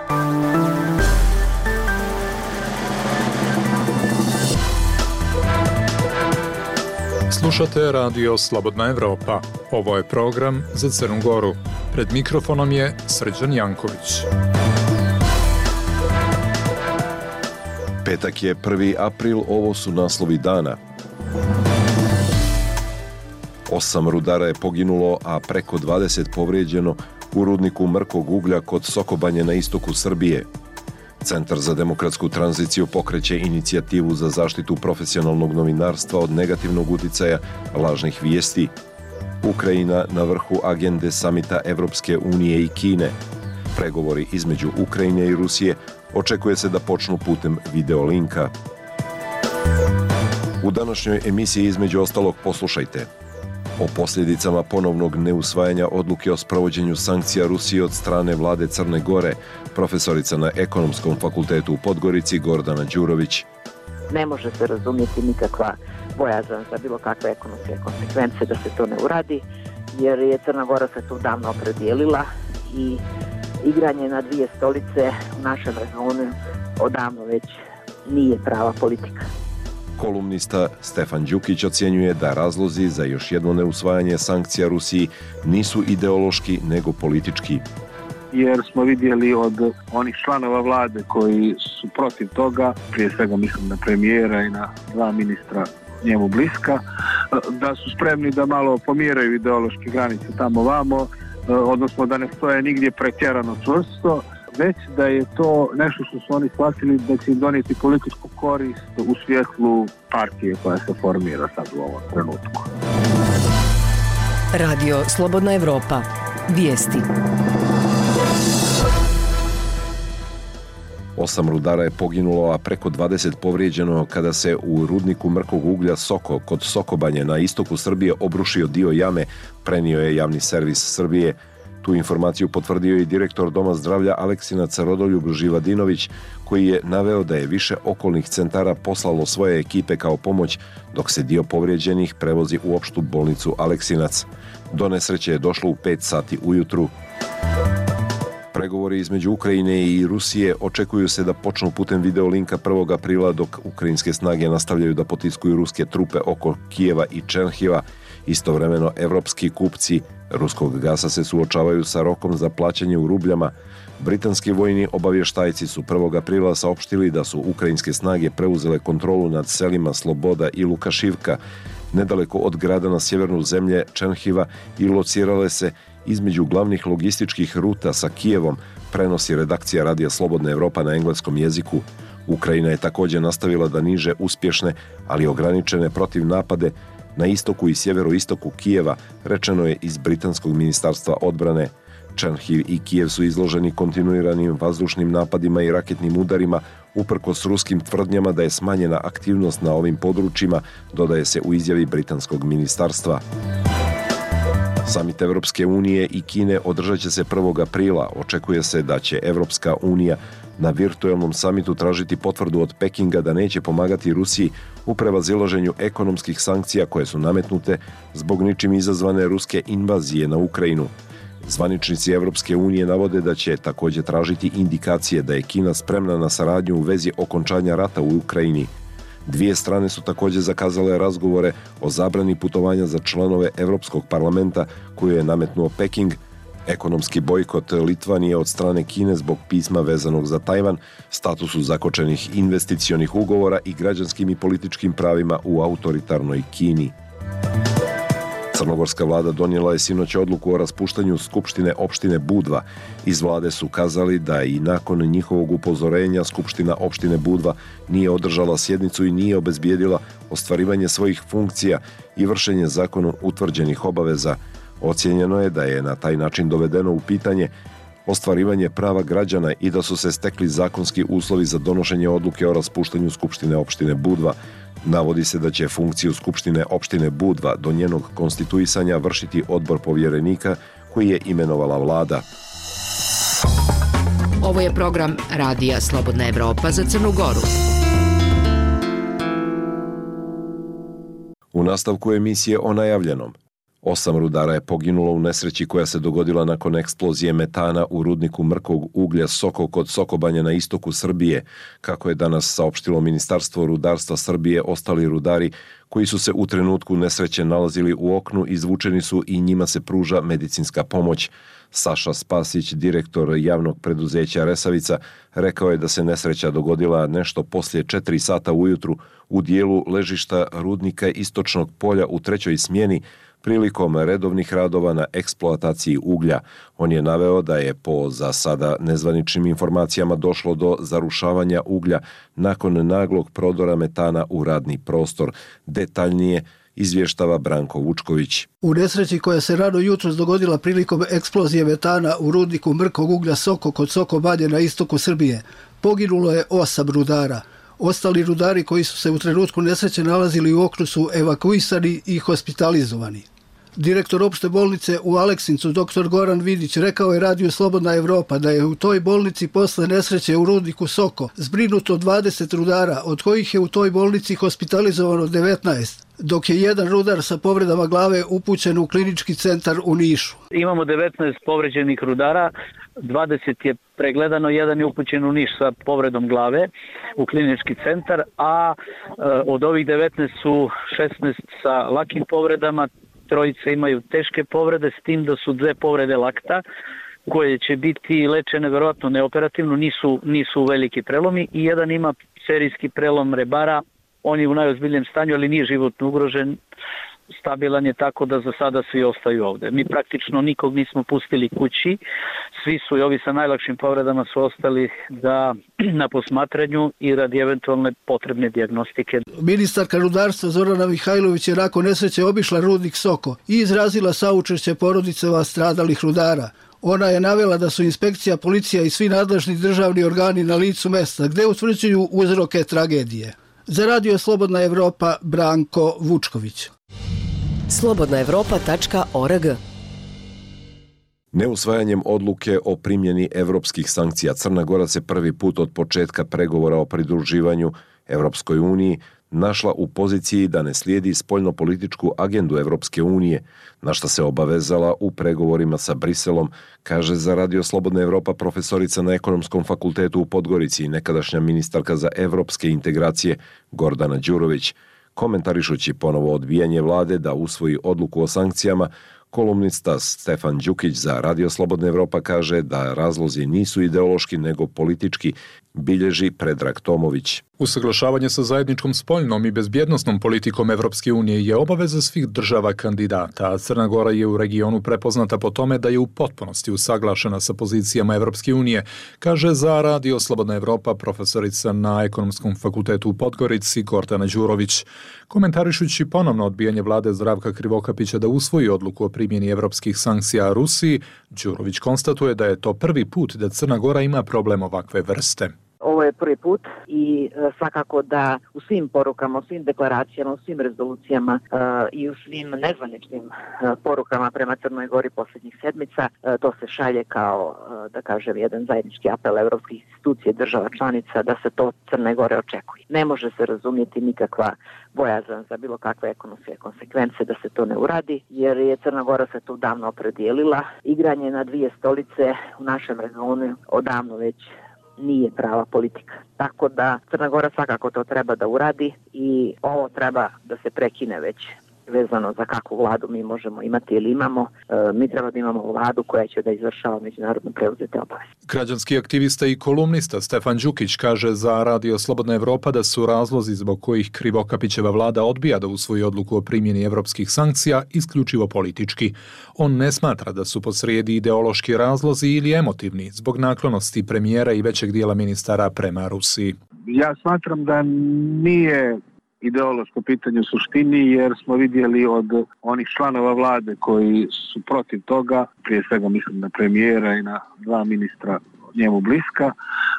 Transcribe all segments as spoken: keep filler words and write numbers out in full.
Slušate radio Slobodna Evropa. Ovo je program za Crnu Goru. Pred mikrofonom je Srđan Janković. Petak je prvi april, ovo su naslovi dana. Osam rudara je poginulo, a preko dvadeset povrijeđeno u rudniku mrkog uglja kod Sokobanje na istoku Srbije. Centar za demokratsku tranziciju pokreće inicijativu za zaštitu profesionalnog novinarstva od negativnog uticaja lažnih vijesti. Ukrajina na vrhu agende samita Evropske unije i Kine. Pregovori između Ukrajine i Rusije očekuje se da počnu putem videolinka. U današnjoj emisiji između ostalog poslušajte o posljedicama ponovnog neusvajanja odluke o sprovođenju sankcija Rusije od strane vlade Crne Gore, profesorica na Ekonomskom fakultetu u Podgorici Gordana Đurović. Ne može se razumjeti nikakva bojazan za bilo kakve ekonomske konsekvence da se to ne uradi, jer je Crna Gora se tu davno opredijelila i igranje na dvije stolice u našem regionu odavno već nije prava politika. Kolumnista Stefan Đukić ocjenjuje da razlozi za još jedno neusvajanje sankcija Rusiji nisu ideološki nego politički. Jer smo vidjeli od onih članova vlade koji su protiv toga, prije svega mislim na premijera i na dva ministra njemu bliska, da su spremni da malo pomjeraju ideološke granice tamo vamo, odnosno da ne stoje nigdje pretjerano čvrsto, već da je to nešto što su oni shvatili da će im donijeti političku korist u svjetlu partije koja se formira sad u ovom trenutku. Radio Slobodna Evropa. Vijesti. Osam rudara je poginulo, a preko dvadeset povrijeđeno kada se u rudniku mrkog uglja Soko kod Sokobanje na istoku Srbije obrušio dio jame, prenio je javni servis Srbije. Tu informaciju potvrdio i direktor Doma zdravlja Aleksinac Rodoljub Živadinović, koji je naveo da je više okolnih centara poslalo svoje ekipe kao pomoć, dok se dio povrijeđenih prevozi u opštu bolnicu Aleksinac. Do nesreće je došlo u pet sati ujutru. Pregovori između Ukrajine i Rusije očekuju se da počnu putem videolinka prvog aprila, dok ukrajinske snage nastavljaju da potiskuju ruske trupe oko Kijeva i Černhiva. Istovremeno, evropski kupci ruskog gasa se suočavaju sa rokom za plaćanje u rubljama. Britanski vojni obavještajci su prvog aprila saopštili da su ukrajinske snage preuzele kontrolu nad selima Sloboda i Lukašivka, nedaleko od grada na sjevernu zemlje Černhiva, i locirale se između glavnih logističkih ruta sa Kijevom, prenosi redakcija Radija Slobodna Evropa na engleskom jeziku. Ukrajina je također nastavila da niže uspješne, ali ograničene protiv napade na istoku i sjeveroistoku Kijeva, rečeno je iz britanskog ministarstva odbrane. Černhiv i Kijev su izloženi kontinuiranim vazdušnim napadima i raketnim udarima, uprkos ruskim tvrdnjama da je smanjena aktivnost na ovim područjima, dodaje se u izjavi britanskog ministarstva. Samit Evropske unije i Kine održat će se prvog aprila. Očekuje se da će Evropska unija na virtualnom samitu tražiti potvrdu od Pekinga da neće pomagati Rusiji u prevazilaženju ekonomskih sankcija koje su nametnute zbog ničim izazvane ruske invazije na Ukrajinu. Zvaničnici Evropske unije navode da će također tražiti indikacije da je Kina spremna na saradnju u vezi okončanja rata u Ukrajini. Dvije strane su također zakazale razgovore o zabrani putovanja za članove Evropskog parlamenta koju je nametnuo Peking, ekonomski bojkot Litvanije od strane Kine zbog pisma vezanog za Tajvan, statusu zakočenih investicionih ugovora i građanskim i političkim pravima u autoritarnoj Kini. Crnogorska vlada donijela je sinoć odluku o raspuštanju Skupštine opštine Budva. Iz vlade su kazali da i nakon njihovog upozorenja Skupština opštine Budva nije održala sjednicu i nije obezbijedila ostvarivanje svojih funkcija i vršenje zakonom utvrđenih obaveza. Ocijenjeno je da je na taj način dovedeno u pitanje ostvarivanje prava građana i da su se stekli zakonski uslovi za donošenje odluke o raspuštanju Skupštine opštine Budva. Navodi se da će funkciju Skupštine opštine Budva do njenog konstituisanja vršiti odbor povjerenika koji je imenovala vlada. Ovo je program Radija Slobodna Evropa za Crnu Goru. U nastavku emisije o najavljenom. Osam rudara je poginulo u nesreći koja se dogodila nakon eksplozije metana u rudniku mrkog uglja Soko kod Sokobanje na istoku Srbije. Kako je danas saopštilo Ministarstvo rudarstva Srbije, ostali rudari koji su se u trenutku nesreće nalazili u oknu izvučeni su i njima se pruža medicinska pomoć. Saša Spasić, direktor javnog preduzeća Resavica, rekao je da se nesreća dogodila nešto poslije četiri sata ujutru u dijelu ležišta rudnika Istočnog polja u trećoj smjeni prilikom redovnih radova na eksploataciji uglja. On je naveo da je po za sada nezvaničnim informacijama došlo do zarušavanja uglja nakon naglog prodora metana u radni prostor. Detaljnije izvještava Branko Vučković. U nesreći koja se rano jutros dogodila prilikom eksplozije metana u rudniku mrkog uglja Soko kod Sokobanje na istoku Srbije poginulo je osam rudara. Ostali rudari koji su se u trenutku nesreće nalazili u oknu su evakuisani i hospitalizovani. Direktor opšte bolnice u Aleksincu, doktor Goran Vidić, rekao je Radiju Slobodna Evropa da je u toj bolnici posle nesreće u rudniku Soko zbrinuto dvadeset rudara, od kojih je u toj bolnici hospitalizovano devetnaest, dok je jedan rudar sa povredama glave upućen u klinički centar u Nišu. Imamo devetnaest povređenih rudara, dvadeset je pregledano, jedan je upućen u Niš sa povredom glave u klinički centar, a od ovih devetnaest su šesnaest sa lakim povredama, trojice imaju teške povrede, s tim da su dve povrede lakta koje će biti lečene verovatno neoperativno, nisu, nisu veliki prelomi, i jedan ima serijski prelom rebara, on je u najozbiljnijem stanju, ali nije životno ugrožen, stabilan je, tako da za sada svi ostaju ovde. Mi praktično nikog nismo pustili kući, svi su i ovi sa najlakšim povredama su ostali da na posmatranju i radi eventualne potrebne dijagnostike. Ministarka rudarstva Zorana Mihajlović je nakon nesreće obišla rudnik Soko i izrazila saučešće porodicama stradalih rudara. Ona je navela da su inspekcija, policija i svi nadležni državni organi na licu mesta gde utvrđuju uzroke tragedije. Za Radio Slobodna Evropa, Branko Vučković. slobodna evropa tačka org. Neusvajanjem odluke o primjeni evropskih sankcija Crna Gora se prvi put od početka pregovora o pridruživanju Evropskoj uniji našla u poziciji da ne slijedi spoljnopolitičku agendu Evropske unije, na šta se obavezala u pregovorima sa Briselom, kaže za Radio Slobodna Evropa profesorica na Ekonomskom fakultetu u Podgorici i nekadašnja ministarka za evropske integracije Gordana Đurović. Komentarišući ponovo odbijanje vlade da usvoji odluku o sankcijama, kolumnista Stefan Đukić za Radio Slobodna Evropa kaže da razlozi nisu ideološki nego politički, bilježi Predrag Tomović. Usaglašavanje sa zajedničkom spoljnom i bezbjednosnom politikom Evropske unije je obaveza svih država kandidata, a Crna Gora je u regionu prepoznata po tome da je u potpunosti usaglašena sa pozicijama Evropske unije, kaže za Radio Slobodna Evropa profesorica na Ekonomskom fakultetu u Podgorici Gordana Đurović. Komentarišući ponovno odbijanje vlade Zdravka Krivokapića da usvoji odluku o primjeni evropskih sankcija Rusiji, Đurović konstatuje da je to prvi put da Crna Gora ima problem ovakve vrste. Ovo je prvi put i svakako da u svim porukama, u svim deklaracijama, u svim rezolucijama i u svim nezvaničnim porukama prema Crnoj Gori posljednjih sedmica, to se šalje kao, da kažem, jedan zajednički apel evropskih institucija država članica da se to Crne Gore očekuje. Ne može se razumjeti nikakva bojazan za bilo kakve ekonomske konsekvence da se to ne uradi, jer je Crna Gora se tu davno opredijelila. Igranje na dvije stolice u našem regionu odavno već nije prava politika. Tako da Crna Gora svakako to treba da uradi i ovo treba da se prekine već vezano za kakvu vladu mi možemo imati ili imamo. E, mi treba da imamo vladu koja će da izvršava međunarodno preuzete obaveze. Građanski aktivista i kolumnista Stefan Đukić kaže za Radio Slobodna Evropa da su razlozi zbog kojih Krivokapićeva vlada odbija da usvoji odluku o primjeni evropskih sankcija isključivo politički. On ne smatra da su posrijedi ideološki razlozi ili emotivni zbog naklonosti premijera i većeg dijela ministara prema Rusiji. Ja smatram da nije ideološko pitanje u suštini, jer smo vidjeli od onih članova vlade koji su protiv toga, prije svega mislim na premijera i na dva ministra njemu bliska,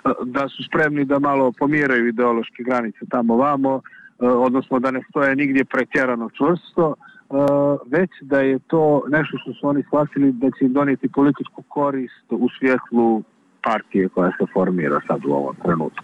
da su spremni da malo pomjeraju ideološke granice tamo vamo, odnosno da ne stoje nigdje pretjerano čvrsto, već da je to nešto što su oni shvatili da će im donijeti političku korist u svjetlu partije koja se formira sad u ovom trenutku.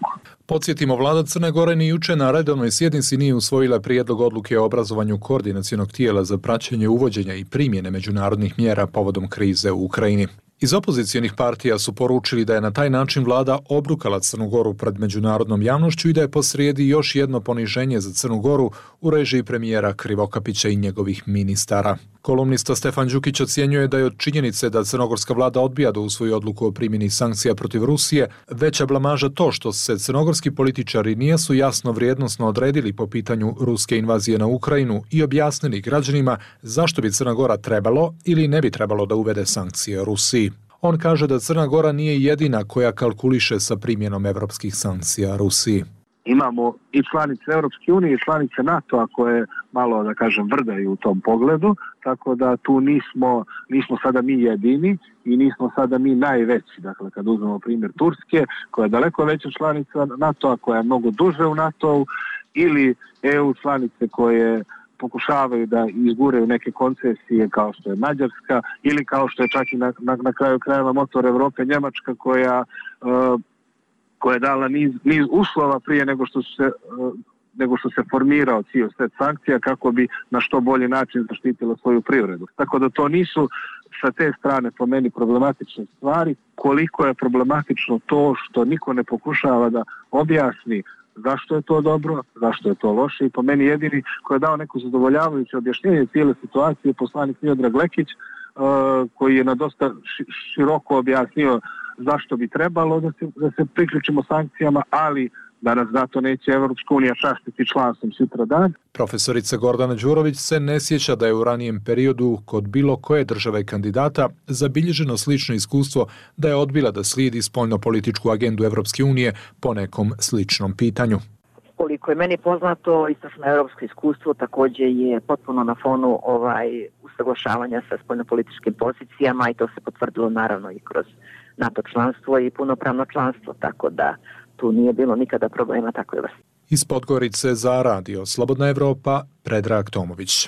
Podsjetimo, vlada Crne Gore ni juče na redovnoj sjednici nije usvojila prijedlog odluke o obrazovanju koordinacionog tijela za praćenje uvođenja i primjene međunarodnih mjera povodom krize u Ukrajini. Iz opozicijonih partija su poručili da je na taj način vlada obrukala Crnu Goru pred međunarodnom javnošću i da je posrijedi još jedno poniženje za Crnu Goru u režiji premijera Krivokapića i njegovih ministara. Kolumnista Stefan Đukić ocjenjuje da je od činjenice da crnogorska vlada odbija da usvoji odluku o primjeni sankcija protiv Rusije veća blamaža to što se crnogorski političari nisu jasno vrijednosno odredili po pitanju ruske invazije na Ukrajinu i objasnili građanima zašto bi Crna Gora trebalo ili ne bi trebalo da uvede sankcije Rusiji. On kaže da Crna Gora nije jedina koja kalkuliše sa primjenom evropskih sankcija Rusiji. Imamo i članice Europske unije i članice NATO-a koje malo, da kažem, vrdaju u tom pogledu, tako da tu nismo, nismo sada mi jedini i nismo sada mi najveći. Dakle, kad uzmemo primjer Turske, koja je daleko veća članica NATO-a, koja je mnogo duže u NATO-u, ili E U članice koje pokušavaju da izguraju neke koncesije kao što je Mađarska ili kao što je čak i na, na, na kraju krajeva motor Evrope Njemačka koja uh, koja je dala niz, niz uslova prije nego što su se uh, nego što se formirao cijel set sankcija kako bi na što bolji način zaštitila svoju privredu. Tako da to nisu sa te strane po meni problematične stvari, koliko je problematično to što niko ne pokušava da objasni zašto je to dobro, zašto je to loše i po meni jedini koji je dao neko zadovoljavajuće objašnjenje cijele situacije poslanik Miodrag Lekić uh, koji je na dosta široko objasnio zašto bi trebalo da se, da se priključimo sankcijama, ali da nas zato neće Evropska unija častiti članstvom sutra dan. Profesorica Gordana Đurović se ne sjeća da je u ranijem periodu kod bilo koje države kandidata zabilježeno slično iskustvo da je odbila da slijedi spoljnopolitičku agendu Evropske unije po nekom sličnom pitanju. Koliko je meni poznato, istočno evropsko iskustvo također je potpuno na fonu ovaj usaglašavanja sa spoljnopolitičkim pozicijama i to se potvrdilo naravno i kroz NATO članstvo i punopravno članstvo, tako da tu nije bilo nikada problema takve vrste. Iz Podgorice za radio Slobodna Evropa, Predrag Tomović.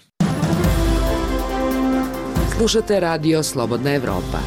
Slušate radio Slobodna Evropa.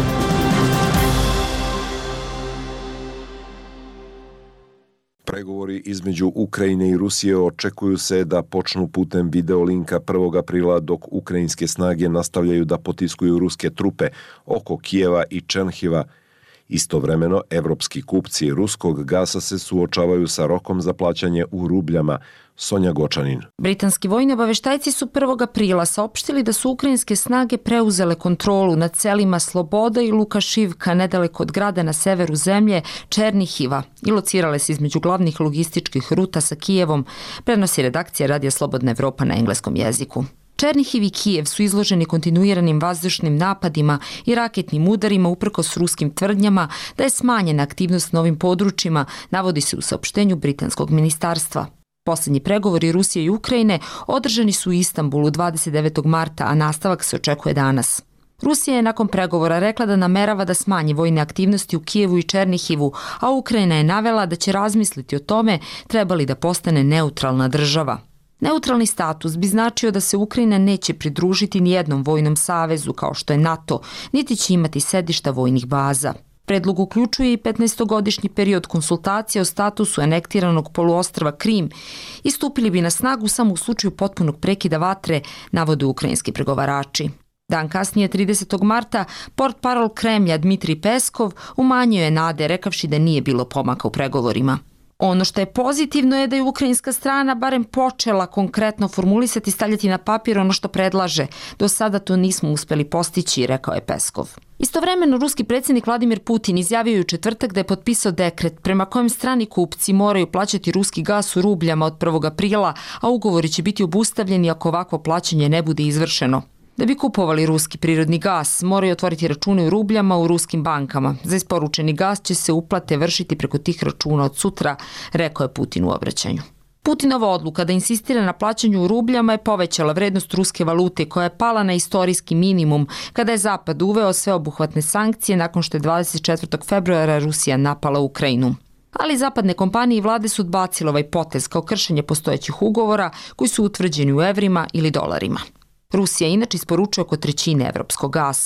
Pregovori između Ukrajine i Rusije očekuju se da počnu putem videolinka prvog aprila dok ukrajinske snage nastavljaju da potiskuju ruske trupe oko Kijeva i Černhiva. Istovremeno, evropski kupci ruskog gasa se suočavaju sa rokom za plaćanje u rubljama. Sonja Gočanin. Britanski vojni obaveštajci su prvog aprila saopštili da su ukrajinske snage preuzele kontrolu nad selima Sloboda i Lukašivka nedaleko od grada na severu zemlje Černihiva i locirale se između glavnih logističkih ruta sa Kijevom, prenosi redakcija Radija Slobodna Evropa na engleskom jeziku. Černihiv i Kijev su izloženi kontinuiranim vazdušnim napadima i raketnim udarima uprkos ruskim tvrdnjama da je smanjena aktivnost na ovim područjima, navodi se u saopštenju britanskog ministarstva. Poslednji pregovori Rusije i Ukrajine održani su u Istanbulu dvadeset devetog marta, a nastavak se očekuje danas. Rusija je nakon pregovora rekla da namerava da smanji vojne aktivnosti u Kijevu i Černihivu, a Ukrajina je navela da će razmisliti o tome trebali da postane neutralna država. Neutralni status bi značio da se Ukrajina neće pridružiti nijednom vojnom savezu kao što je NATO, niti će imati sedišta vojnih baza. Predlog uključuje i petnaestogodišnji period konsultacija o statusu anektiranog poluostrva Krim i stupili bi na snagu samo u slučaju potpunog prekida vatre, navode ukrajinski pregovarači. Dan kasnije, tridesetog marta, portparol Kremlja Dmitrij Peskov umanjio je nade rekavši da nije bilo pomaka u pregovorima. Ono što je pozitivno je da je ukrajinska strana barem počela konkretno formulisati i stavljati na papir ono što predlaže. Do sada to nismo uspeli postići, rekao je Peskov. Istovremeno, ruski predsjednik Vladimir Putin izjavio je u četvrtak da je potpisao dekret prema kojem strani kupci moraju plaćati ruski gas u rubljama od prvog aprila, a ugovori će biti obustavljeni ako ovakvo plaćanje ne bude izvršeno. Da bi kupovali ruski prirodni gas, moraju otvoriti račune u rubljama u ruskim bankama. Za isporučeni gas će se uplate vršiti preko tih računa od sutra, rekao je Putin u obraćanju. Putinova odluka da insistira na plaćanju u rubljama je povećala vrednost ruske valute koja je pala na istorijski minimum kada je Zapad uveo sveobuhvatne sankcije nakon što je dvadeset četvrtog februara Rusija napala Ukrajinu. Ali zapadne kompanije i vlade su odbacile ovaj potez kao kršenje postojećih ugovora koji su utvrđeni u evrima ili dolarima. Rusija inače isporučuje oko trećine evropskog gasa.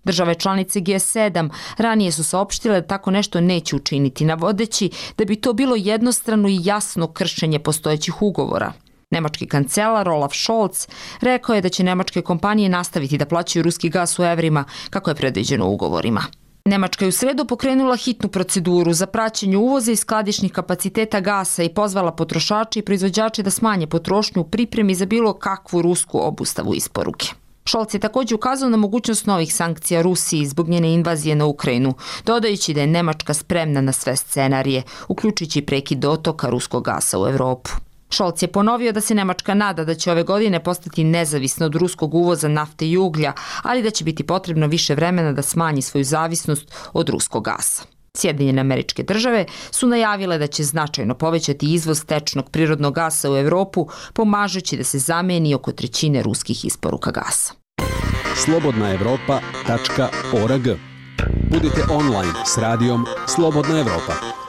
Države članice G sedam ranije su saopštile da tako nešto neće učiniti, navodeći da bi to bilo jednostrano i jasno kršenje postojećih ugovora. Nemački kancelar Olaf Scholz rekao je da će nemačke kompanije nastaviti da plaćaju ruski gas u evrima kako je predviđeno ugovorima. Nemačka je u sredu pokrenula hitnu proceduru za praćenje uvoza i skladišnih kapaciteta gasa i pozvala potrošače i proizvođače da smanje potrošnju u pripremi za bilo kakvu rusku obustavu isporuke. Scholz je također ukazao na mogućnost novih sankcija Rusiji zbog njene invazije na Ukrajinu, dodajući da je Nemačka spremna na sve scenarije, uključujući prekid dotoka ruskog gasa u Evropu. Scholz je ponovio da se Nemačka nada da će ove godine postati nezavisna od ruskog uvoza nafte i uglja, ali da će biti potrebno više vremena da smanji svoju zavisnost od ruskog gasa. Sjedinjene Američke Države su najavile da će značajno povećati izvoz tečnog prirodnog gasa u Evropu, pomažući da se zameni oko trećine ruskih isporuka gasa. slobodna evropa tačka org. Budite online s radijom Slobodna Evropa.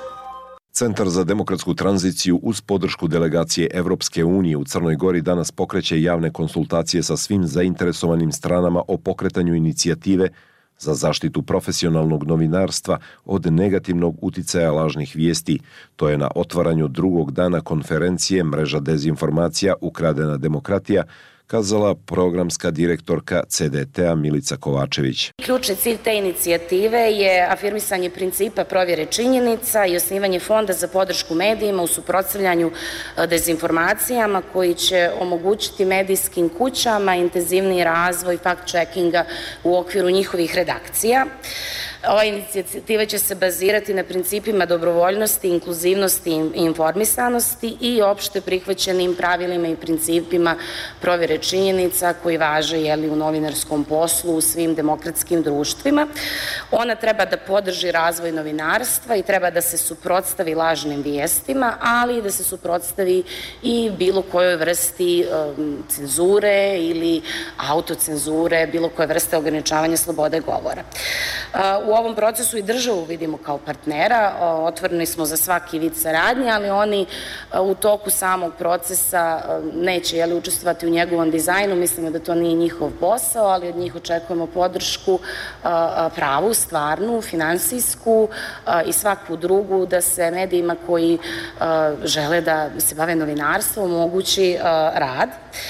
Centar za demokratsku tranziciju uz podršku delegacije Evropske unije u Crnoj Gori danas pokreće javne konsultacije sa svim zainteresovanim stranama o pokretanju inicijative za zaštitu profesionalnog novinarstva od negativnog uticaja lažnih vijesti. To je na otvaranju drugog dana konferencije Mreža dezinformacija Ukradena demokratija, kazala programska direktorka C D T-a Milica Kovačević. Ključni cilj te inicijative je afirmisanje principa provjere činjenica i osnivanje fonda za podršku medijima u suprotstavljanju dezinformacijama koji će omogućiti medijskim kućama intenzivniji razvoj fact-checkinga u okviru njihovih redakcija. Ova inicijativa će se bazirati na principima dobrovoljnosti, inkluzivnosti i informisanosti i opšte prihvaćenim pravilima i principima provjere činjenica koji važe jeli, u novinarskom poslu u svim demokratskim društvima. Ona treba da podrži razvoj novinarstva i treba da se suprotstavi lažnim vijestima, ali i da se suprotstavi i bilo kojoj vrsti um, cenzure ili autocenzure, bilo koje vrste ograničavanja slobode govora. Uh, U ovom procesu i državu vidimo kao partnera, otvoreni smo za svaki vid saradnje, ali oni u toku samog procesa neće jeli, učestvovati u njegovom dizajnu, mislimo da to nije njihov posao, ali od njih očekujemo podršku pravu, stvarnu, finansijsku i svaku drugu da se medijima koji žele da se bave novinarstvom omogući rad.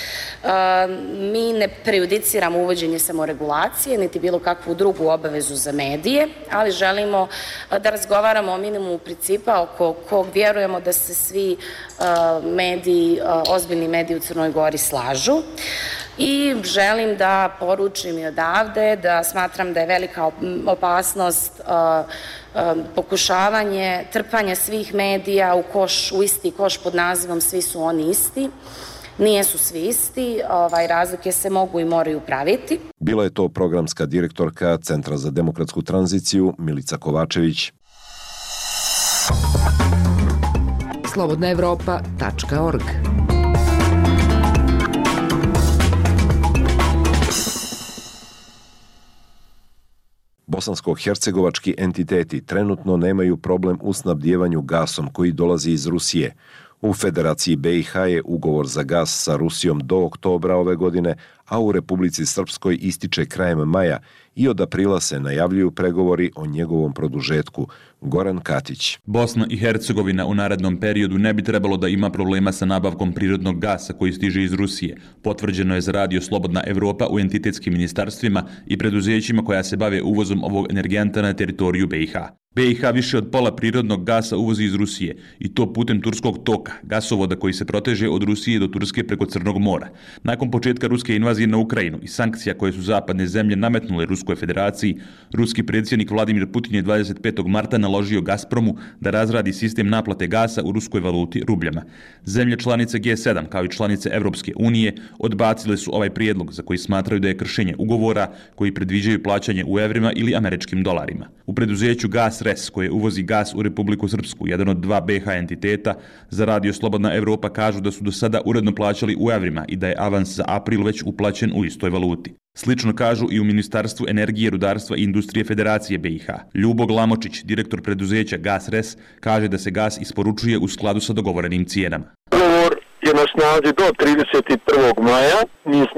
Mi ne prejudiciramo uvođenje samoregulacije, niti bilo kakvu drugu obavezu za medije, ali želimo da razgovaramo o minimumu principa oko kog vjerujemo da se svi mediji, ozbiljni mediji u Crnoj Gori slažu. I želim da poručim i odavde da smatram da je velika opasnost pokušavanje trpanja svih medija u koš, u isti koš pod nazivom Svi su oni isti. Nijesu svi isti, ovaj, razlike se mogu i moraju praviti. Bila je to programska direktorka Centra za demokratsku tranziciju Milica Kovačević. slobodna evropa tačka org. Bosansko-hercegovački entiteti trenutno nemaju problem u snabdjevanju gasom koji dolazi iz Rusije. U Federaciji B i H je ugovor za gas sa Rusijom do oktobra ove godine, a u Republici Srpskoj ističe krajem maja i od aprila se najavljuju pregovori o njegovom produžetku. Goran Katić. Bosna i Hercegovina u narednom periodu ne bi trebalo da ima problema sa nabavkom prirodnog gasa koji stiže iz Rusije. Potvrđeno je za radio Slobodna Evropa u entitetskim ministarstvima i preduzećima koja se bave uvozom ovog energenta na teritoriju B i H. B i H više od pola prirodnog gasa uvozi iz Rusije i to putem turskog toka, gasovoda koji se proteže od Rusije do Turske preko Crnog mora. Nakon početka ruske invazije na Ukrajinu i sankcija koje su zapadne zemlje nametnule Ruskoj federaciji, ruski predsjednik Vladimir Putin je dvadeset petog marta naložio Gazpromu da razradi sistem naplate gasa u ruskoj valuti rubljama. Zemlje članice G sedam kao i članice Evropske unije odbacile su ovaj prijedlog za koji smatraju da je kršenje ugovora koji predviđaju plaćanje u evrima ili američkim dolarima. U preduzeću Gas Res koje uvozi gas u Republiku Srpsku, jedan od dva B H entiteta, za radio Slobodna Evropa kažu da su do sada uredno plaćali u evrima i da je avans za april već uplaćen u istoj valuti. Slično kažu i u Ministarstvu energije, rudarstva i industrije Federacije B i H. Ljubo Glamočić, direktor preduzeća Gas Res, kaže da se gas isporučuje u skladu sa dogovorenim cijenama. Ugovor je na snazi do trideset prvog maja. Mi smo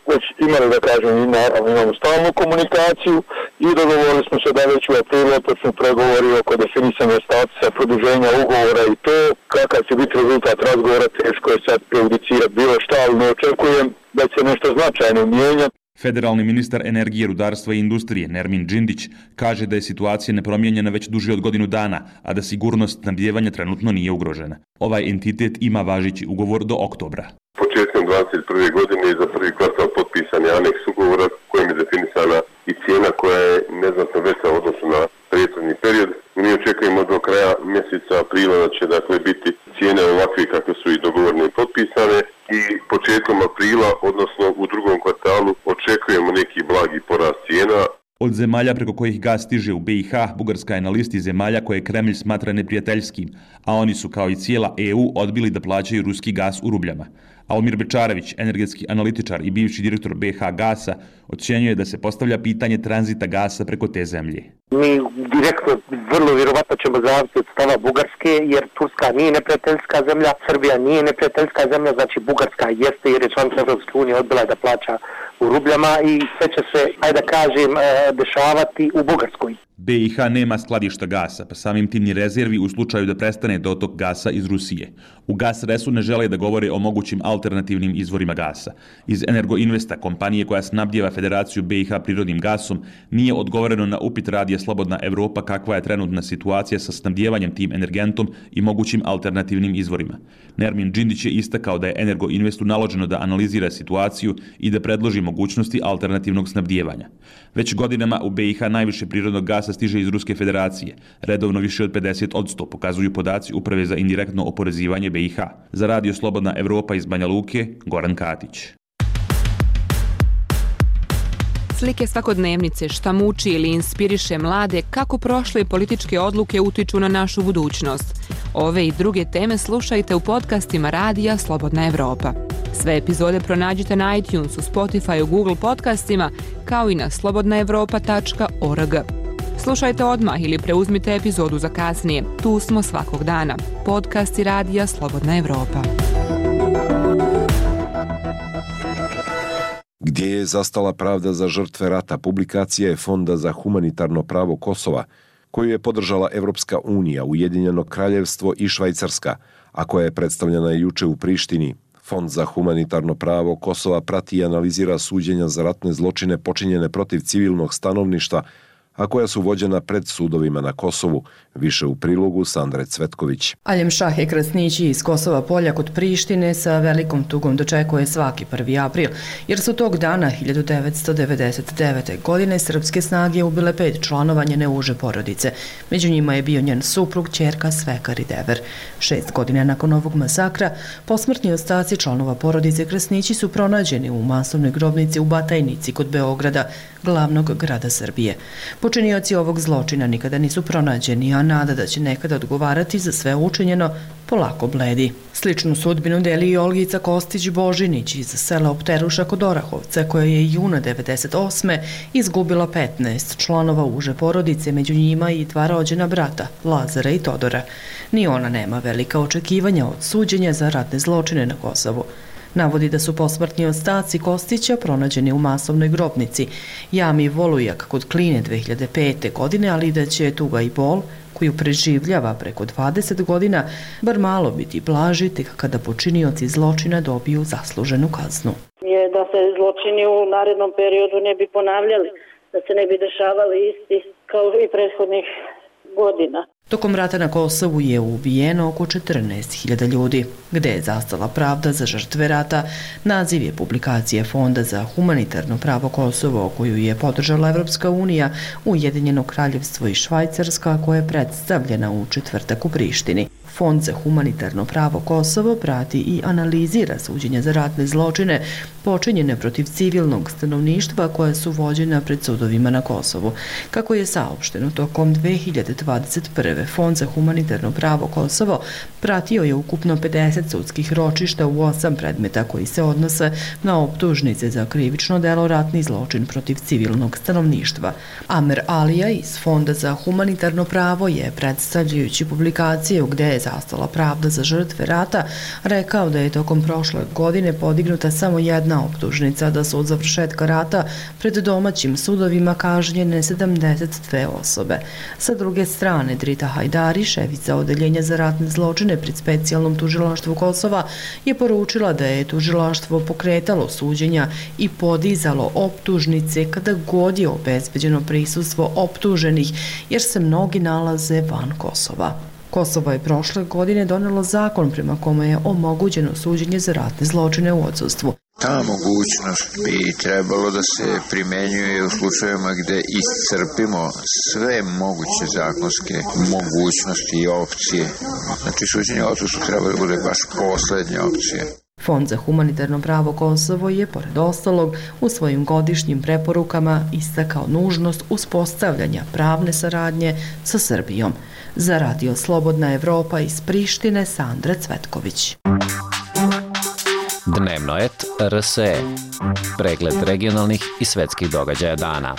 već imali, da kažem, i naravno imamo stalnu komunikaciju i dogovorili smo se da već u aprilu otpočnu pregovori oko definisanja statusa, produženja ugovora i to. Kakav će biti rezultat razgovora, teško je sad prejudicirati bilo šta, ali ne očekujem da će nešto značajno mijenjati. Federalni ministar energije, rudarstva i industrije Nermin Džindić kaže da je situacija nepromijenjena već duže od godinu dana, a da sigurnost snabdijevanja trenutno nije ugrožena. Ovaj entitet ima važeći ugovor do oktobra. Početkom dvadeset prve godine za prvi kvartal potpisan je aneks ugovora kojim je definisana i cijena koja je neznatno veća u odnosu na prethodni period. Mi očekujemo do kraja mjeseca aprila da će dakle biti cijene ovakve kakve su i dogovorene i potpisane i početkom aprila, odnosno u drugom kvartalu, očekujemo neki blagi porast cijena. Od zemalja preko kojih gas stiže u B i H, Bugarska je na listi zemalja koje Kremlj smatra neprijateljskim, a oni su kao i cijela E U odbili da plaćaju ruski gas u rubljama. Almir Bečarević, energetski analitičar i bivši direktor B H Gasa, ocjenjuje da se postavlja pitanje tranzita gasa preko te zemlje. Mi direktno vrlo vjerovatno ćemo zavisiti od stava Bugarske, jer Turska nije neprijateljska zemlja, Srbija nije neprijateljska zemlja, znači Bugarska jeste jer je članica Evropske unije odbila da plaća u rubljama i sve će se, ajde da kažem, dešavati u Bugarskoj. B i H nema skladišta gasa, pa samim tim ni rezervi u slučaju da prestane dotok gasa iz Rusije. U Gasresu ne žele da govore o mogućim alternativnim izvorima gasa. Iz Energoinvesta, kompanije koja snabdijeva Federaciju B i H prirodnim gasom, nije odgovoreno na upit Radija Slobodna Evropa kakva je trenutna situacija sa snabdijevanjem tim energentom i mogućim alternativnim izvorima. Nermin Džindić je istakao da je Energoinvestu naloženo da analizira situaciju i da predloži mogućnosti alternativnog snabdijevanja. Već godinama u B i H najviše prirodnog gasa stiže iz Ruske federacije. Redovno više od pedeset odsto pokazuju podaci Uprave za indirektno oporezivanje B i H. Za Radio Slobodna Evropa iz Banja Luke, Goran Katić. Slike svakodnevnice, šta muči ili inspiriše mlade, kako prošle političke odluke utiču na našu budućnost. Ove i druge teme slušajte u podcastima Radija Slobodna Evropa. Sve epizode pronađite na iTunesu, Spotify, Google podcastima, kao i na slobodna evropa tačka org. Slušajte odmah ili preuzmite epizodu za kasnije. Tu smo svakog dana. Podcasti Radija Slobodna Evropa. Gdje je zastala pravda za žrtve rata, publikacija je Fonda za humanitarno pravo Kosova, koju je podržala Evropska unija, Ujedinjeno kraljevstvo i Švajcarska, a koja je predstavljena juče u Prištini. Fond za humanitarno pravo Kosova prati i analizira suđenja za ratne zločine počinjene protiv civilnog stanovništva, a koja su vođena pred sudovima na Kosovu. Više u prilogu Sandre Cvetković. Aljem Šahe Krasnići iz Kosova Polja kod Prištine sa velikom tugom dočekuje svaki prvi april, jer su tog dana hiljadu devetsto devedeset devete. godine srpske snage ubile pet članova njene uže porodice. Među njima je bio njen suprug, ćerka Svekar i Dever. Šest godina nakon ovog masakra, posmrtni ostaci članova porodice Krasnići su pronađeni u masovnoj grobnici u Batajnici kod Beograda, glavnog grada Srbije. Počinioci ovog zločina nikada nisu pronađeni, a nada da će nekada odgovarati za sve učinjeno polako bledi. Sličnu sudbinu deli i Olgica Kostić-Božinić iz sela Opteruša kod Orahovca, koja je juna devedeset osme izgubila petnaest članova uže porodice, među njima i dva rođena brata, Lazara i Todora. Ni ona nema velika očekivanja od suđenja za ratne zločine na Kosovu. Navodi da su posmrtni ostaci Kostića pronađeni u masovnoj grobnici Jami Volujak kod Kline dve hiljade pete. godine, ali da će tuga i bol, koju preživljava preko dvadeset godina, bar malo biti blaži tek kada počinioci zločina dobiju zasluženu kaznu. Je da se zločini u narednom periodu ne bi ponavljali, da se ne bi dešavali isti kao i prethodnih godina. Tokom rata na Kosovu je ubijeno oko četrnaest hiljada ljudi. Gde je zastala pravda za žrtve rata, naziv je publikacije Fonda za humanitarno pravo Kosovo, koju je podržala Evropska unija, Ujedinjeno kraljevstvo i Švajcarska, koja je predstavljena u četvrtak u Prištini. Fond za humanitarno pravo Kosovo prati i analizira suđenja za ratne zločine počinjene protiv civilnog stanovništva koja su vođena pred sudovima na Kosovu. Kako je saopšteno tokom dve hiljade dvadeset prve. Fond za humanitarno pravo Kosovo pratio je ukupno pedeset sudskih ročišta u osam predmeta koji se odnose na optužnice za krivično delo ratni zločin protiv civilnog stanovništva. Amer Alija iz Fonda za humanitarno pravo je, predstavljajući publikaciju gde je je zastala pravda za žrtve rata, rekao da je tokom prošle godine podignuta samo jedna optužnica, da su od završetka rata pred domaćim sudovima kažnjene sedamdeset dve osobe. Sa druge strane, Drita Hajdari, šefica Odeljenja za ratne zločine pri specijalnom tužilaštvu Kosova, je poručila da je tužilaštvo pokretalo suđenja i podizalo optužnice kada god je obezbeđeno prisustvo optuženih, jer se mnogi nalaze van Kosova. Kosovo je prošle godine donelo zakon prema kome je omogućeno suđenje za ratne zločine u odsustvu. Ta mogućnost bi trebalo da se primenjuje u slučajevima gde iscrpimo sve moguće zakonske mogućnosti i opcije. Znači, suđenje u odsustvu treba da bude baš poslednja opcija. Fond za humanitarno pravo Kosovo je, pored ostalog, u svojim godišnjim preporukama istakao nužnost uspostavljanja pravne saradnje sa Srbijom. Za Radio Slobodna Evropa iz Prištine, Sandra Cvetković. Dnevnoet R S E. Pregled regionalnih i svetskih događaja dana.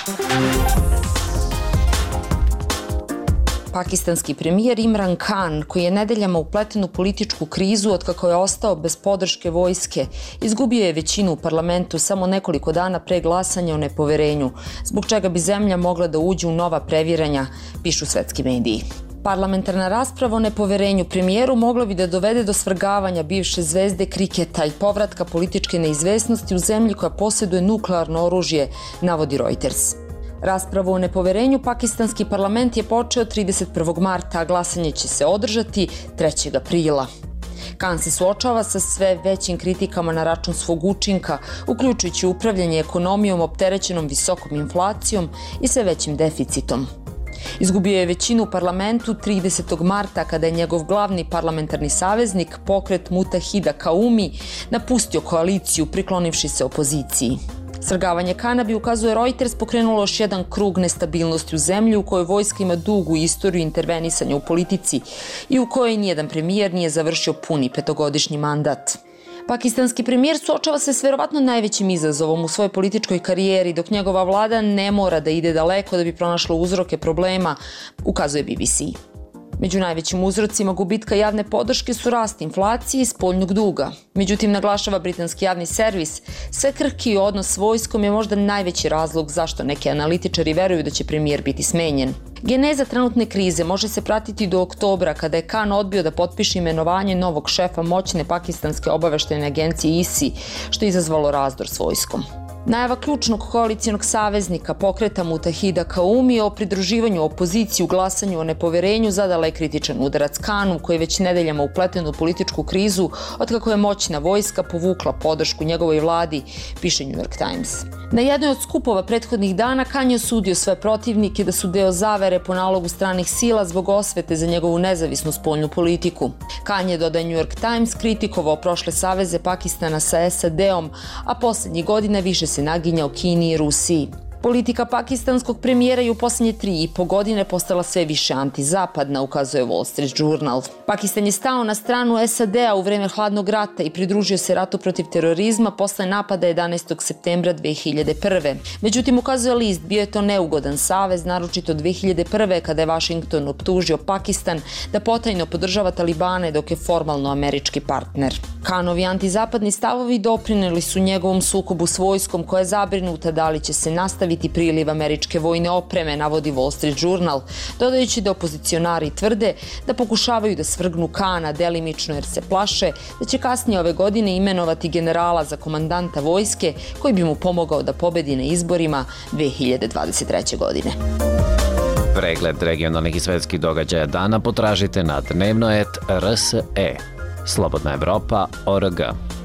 Pakistanski premijer Imran Khan, koji je nedeljama upleten u političku krizu otkako je ostao bez podrške vojske, izgubio je većinu u parlamentu samo nekoliko dana pre glasanja o nepoverenju, zbog čega bi zemlja mogla da uđe u nova previranja, pišu svetski mediji. Parlamentarna rasprava o nepoverenju premijeru mogla bi da dovede do svrgavanja bivše zvezde kriketa i povratka političke neizvesnosti u zemlji koja posjeduje nuklearno oružje, navodi Reuters. Raspravu o nepoverenju pakistanski parlament je počeo trideset prvog marta, a glasanje će se održati trećeg aprila. Khan se suočava sa sve većim kritikama na račun svog učinka, uključujući upravljanje ekonomijom opterećenom visokom inflacijom i sve većim deficitom. Izgubio je većinu u parlamentu tridesetog marta kada je njegov glavni parlamentarni saveznik, pokret Mutahida Qaumi, napustio koaliciju priklonivši se opoziciji. Svrgavanje Khana bi, ukazuje Reuters, pokrenulo još jedan krug nestabilnosti u zemlji u kojoj vojska ima dugu istoriju intervenisanja u politici i u kojoj nijedan premijer nije završio puni petogodišnji mandat. Pakistanski premijer suočava se s verovatno najvećim izazovom u svojoj političkoj karijeri, dok njegova vlada ne mora da ide daleko da bi pronašla uzroke problema, ukazuje B B C. Među najvećim uzrocima gubitka javne podrške su rast inflacije i spoljnog duga. Međutim, naglašava britanski javni servis, sve krhki odnos s vojskom je možda najveći razlog zašto neki analitičari veruju da će premijer biti smenjen. Geneza trenutne krize može se pratiti do oktobra, kada je Khan odbio da potpiše imenovanje novog šefa moćne pakistanske obaveštajne agencije I S I, što je izazvalo razdor s vojskom. Najava ključnog koalicijonog saveznika pokreta Mutahida Qaumi o pridruživanju opoziciji u glasanju o nepoverenju zadala je kritičan udarac Khanu, koji je već nedeljama upleten u političku krizu otkako je moćna vojska povukla podršku njegovoj vladi, piše New York Times. Na jednoj od skupova prethodnih dana Khan je osudio sve protivnike da su deo zavere po nalogu stranih sila zbog osvete za njegovu nezavisnu spoljnu politiku. Khan je, dodaje New York Times, kritikovao prošle saveze Pakistana sa S A D-om, a poslednjih godina više se naginjao Kini i Rusiji. Politika pakistanskog premijera je u posljednje tri i po godine postala sve više antizapadna, ukazuje Wall Street Journal. Pakistan je stao na stranu S A D-a u vreme hladnog rata i pridružio se ratu protiv terorizma posle napada jedanaestog septembra dve hiljade prve. Međutim, ukazuje list, bio je to neugodan savez, naročito dve hiljade prve kada je Washington optužio Pakistan da potajno podržava Talibane dok je formalno američki partner. Khanovi antizapadni stavovi doprineli su njegovom sukobu s vojskom, koja je zabrinuta da li će se nastaviti priliv američke vojne opreme, navodi Wall Street Journal, dodajući da opozicionari tvrde da pokušavaju da svrgnu Khana delimično jer se plaše da će kasnije ove godine imenovati generala za komandanta vojske koji bi mu pomogao da pobedi na izborima dve hiljade dvadeset treće. godine. Pregled regionalnih i svetskih događaja dana potražite na Dnevnoet R S E. Slobodna Evropa O R G.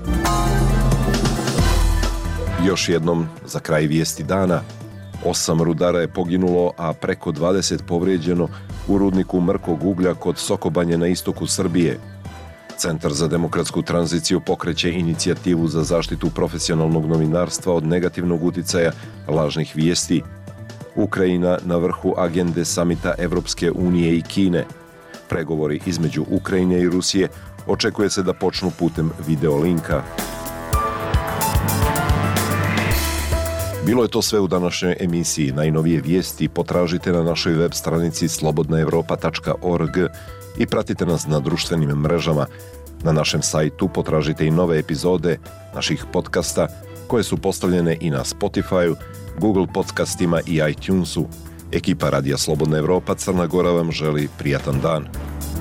Još jednom, za kraj vijesti dana, osam rudara je poginulo, a preko dvadeset povrijeđeno u rudniku mrkog uglja kod Sokobanje na istoku Srbije. Centar za demokratsku tranziciju pokreće inicijativu za zaštitu profesionalnog novinarstva od negativnog uticaja lažnih vijesti. Ukrajina na vrhu agende samita Evropske unije i Kine. Pregovori između Ukrajine i Rusije očekuje se da počnu putem videolinka. Bilo je to sve u današnjoj emisiji. Najnovije vijesti potražite na našoj web stranici slobodna evropa tačka org i pratite nas na društvenim mrežama. Na našem sajtu potražite i nove epizode naših podcasta koje su postavljene i na Spotify-u, Google podcastima i iTunesu. Ekipa Radija Slobodna Evropa Crna Gora vam želi prijatan dan.